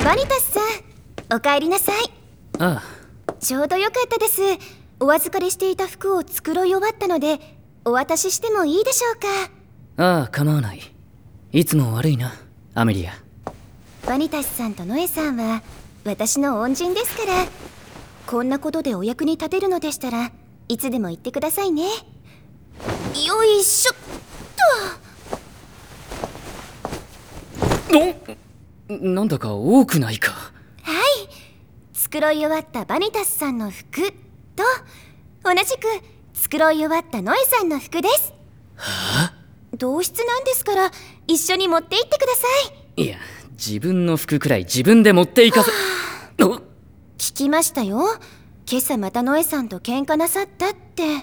バニタスさん、お帰りなさい。 ああ、 ちょうどよかったです。お預かりしていた服を繕い終わったのでお渡ししてもいいでしょうか。 ああ、構わない。いつも悪いな、アメリア。 バニタスさんとノエさんは私の恩人ですから、こんなことでお役に立てるのでしたらいつでも言ってくださいね。よいしょっと。なんだか多くないか。 はい、繕い終わったバニタスさんの服と同じく繕い終わったノエさんの服です。 はあ？ 同室なんですから一緒に持って行ってください。 いや、自分の服くらい自分で持っていかせ。 聞きましたよ。今朝またノエさんと喧嘩なさったって。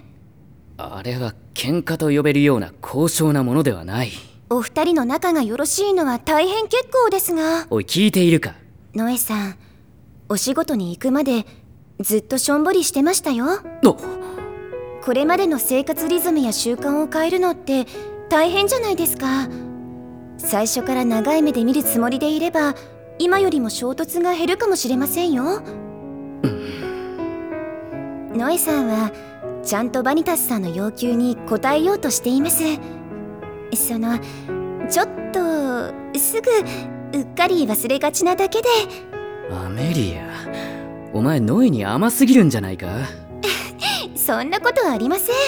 あれは喧嘩と呼べるような高尚なものではない。 お二人の仲がよろしいのは大変結構ですが。 おい、聞いているか。 ノエさん、お仕事に行くまでずっとしょんぼりしてましたよ。これまでの生活リズムや習慣を変えるのって大変じゃないですか。最初から長い目で見るつもりでいれば今よりも衝突が減るかもしれませんよ。ノエさんはちゃんとバニタスさんの要求に応えようとしています。ちょっとすぐうっかり忘れがちなだけで。 アメリア、お前ノエに甘すぎるんじゃないか。 そんなことはありませ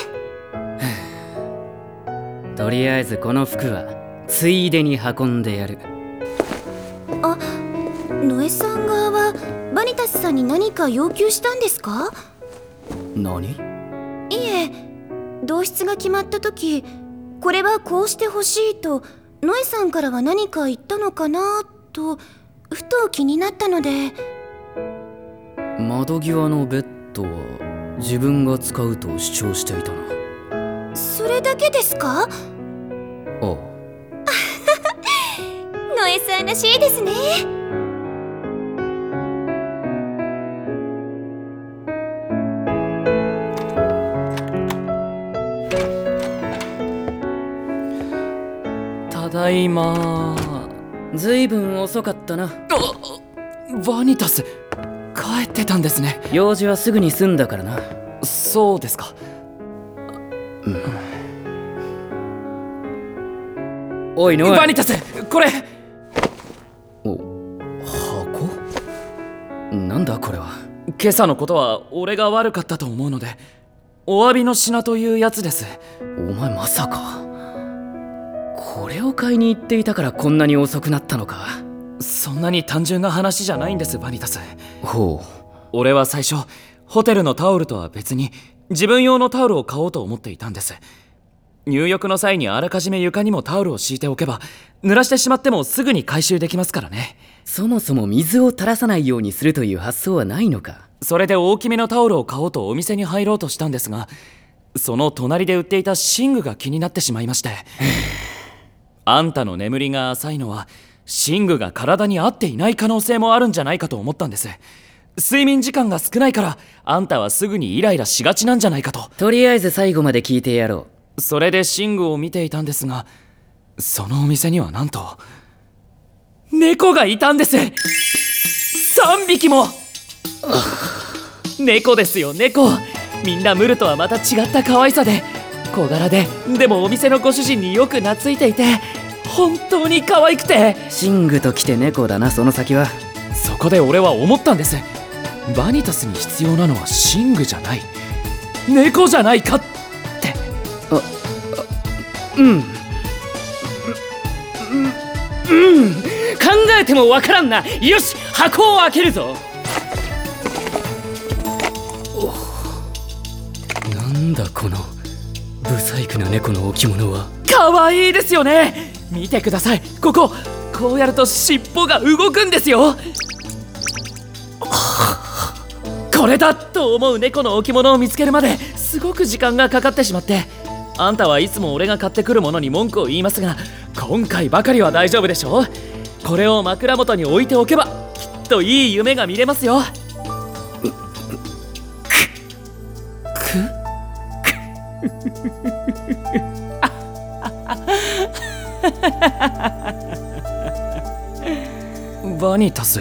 ん。とりあえずこの服はついでに運んでやる。 あ、ノエさん側はバニタスさんに何か要求したんですか？ 何？ いえ、同室が決まった時、これはこうしてほしいとノエさんからは何か言ったのかなとふと気になったので。 窓際のベッドは自分が使うと主張していたな。 それだけですか？ ああ。 ノエさんらしいですね。 ただいま。 ずいぶん遅かったな。 バニタス、帰ってたんですね。 用事はすぐに済んだからな。 そうですか。 おいノエ。 バニタス、これ。 お、箱？なんだこれは。 今朝のことは俺が悪かったと思うのでお詫びの品というやつです。 お前まさかこれを買いに行っていたからこんなに遅くなったのか。 そんなに単純な話じゃないんです、バニタス。 ほう。 俺は最初ホテルのタオルとは別に自分用のタオルを買おうと思っていたんです。入浴の際にあらかじめ床にもタオルを敷いておけば濡らしてしまってもすぐに回収できますからね。 そもそも水を垂らさないようにするという発想はないのか。 それで大きめのタオルを買おうとお店に入ろうとしたんですが、その隣で売っていた寝具が気になってしまいましてあんたの眠りが浅いのは寝具が体に合っていない可能性もあるんじゃないかと思ったんです。睡眠時間が少ないからあんたはすぐにイライラしがちなんじゃないかと。 とりあえず最後まで聞いてやろう。それで寝具を見ていたんですが、そのお店にはなんと猫がいたんです。3匹も。猫ですよ、猫。みんなムルとはまた違った可愛さで小柄で、でもお店のご主人によく懐いていて本当に可愛くて。 寝具ときて猫だな、その先は。 そこで俺は思ったんです。バニタスに必要なのは寝具じゃない、猫じゃないかって。 考えてもわからんな。よし、箱を開けるぞ。なんだこのブサイクな猫の置物は。 可愛いですよね。見てください、こうやると尻尾が動くんですよ。これだと思う猫の置物を見つけるまですごく時間がかかってしまって、あんたはいつも俺が買ってくるものに文句を言いますが、今回ばかりは大丈夫でしょ。これを枕元に置いておけばきっといい夢が見れますよ。 バニタス。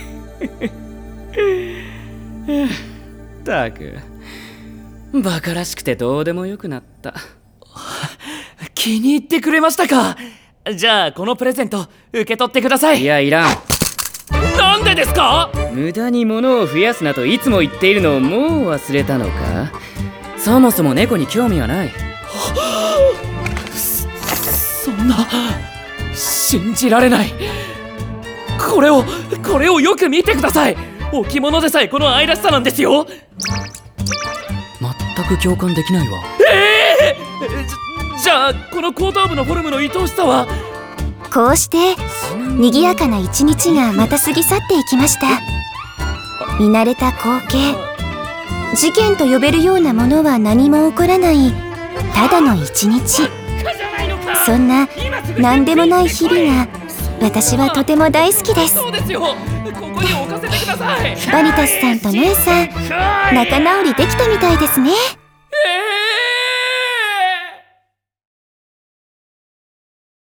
たくバカらしくてどうでもよくなった。 気に入ってくれましたか。じゃあこのプレゼント受け取ってください。 いや、いらん。 なんでですか。 無駄に物を増やすなといつも言っているのをもう忘れたのか。そもそも猫に興味はない。 そんな、信じられない。これをよく見てください。置物でさえこの愛らしさなんですよ。 全く共感できないわ。 じゃあこの後頭部のフォルムの愛おしさは。 こうして賑やかな一日がまた過ぎ去っていきました。見慣れた光景、事件と呼べるようなものは何も起こらないただの一日。そんな何でもない日々が私はとても大好きです。 そうですよ、ここに置かせてください。 バニタスさんとノエさん、仲直りできたみたいですね。